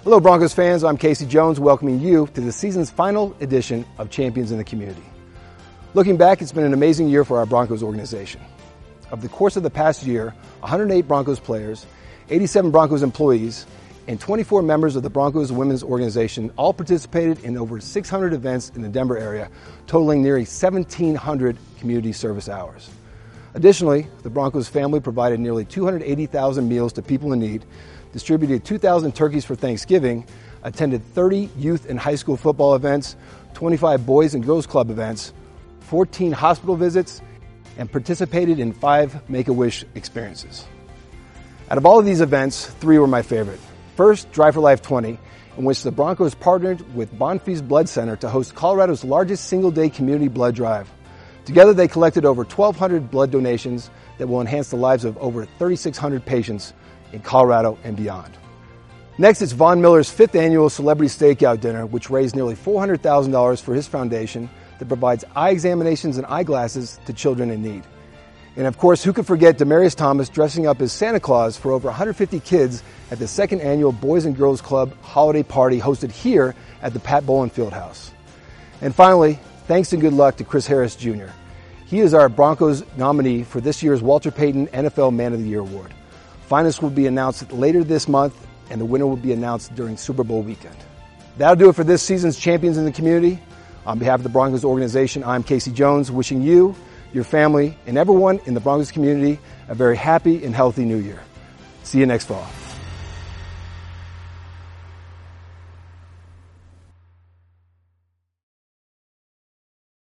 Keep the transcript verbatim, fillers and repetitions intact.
Hello Broncos fans, I'm Casey Jones welcoming you to the season's final edition of Champions in the Community. Looking back, it's been an amazing year for our Broncos organization. Of the course of the past year, one hundred eight Broncos players, eighty-seven Broncos employees, and twenty-four members of the Broncos women's organization all participated in over six hundred events in the Denver area, totaling nearly seventeen hundred community service hours. Additionally, the Broncos family provided nearly two hundred eighty thousand meals to people in need, distributed two thousand turkeys for Thanksgiving, attended thirty youth and high school football events, twenty-five boys and girls club events, fourteen hospital visits, and participated in five Make-A-Wish experiences. Out of all of these events, three were my favorite. First, Drive for Life twenty, in which the Broncos partnered with Bonfils Blood Center to host Colorado's largest single-day community blood drive. Together, they collected over twelve hundred blood donations that will enhance the lives of over thirty-six hundred patients in Colorado and beyond. Next, it's Von Miller's fifth annual Celebrity Stakeout Dinner, which raised nearly four hundred thousand dollars for his foundation that provides eye examinations and eyeglasses to children in need. And of course, who could forget Demaryius Thomas dressing up as Santa Claus for over one hundred fifty kids at the second annual Boys and Girls Club holiday party hosted here at the Pat Bowlen Fieldhouse. And finally, thanks and good luck to Chris Harris Junior He is our Broncos nominee for this year's Walter Payton N F L Man of the Year Award. Finalists will be announced later this month, and the winner will be announced during Super Bowl weekend. That'll do it for this season's Champions in the Community. On behalf of the Broncos organization, I'm Casey Jones, wishing you, your family, and everyone in the Broncos community a very happy and healthy new year. See you next fall.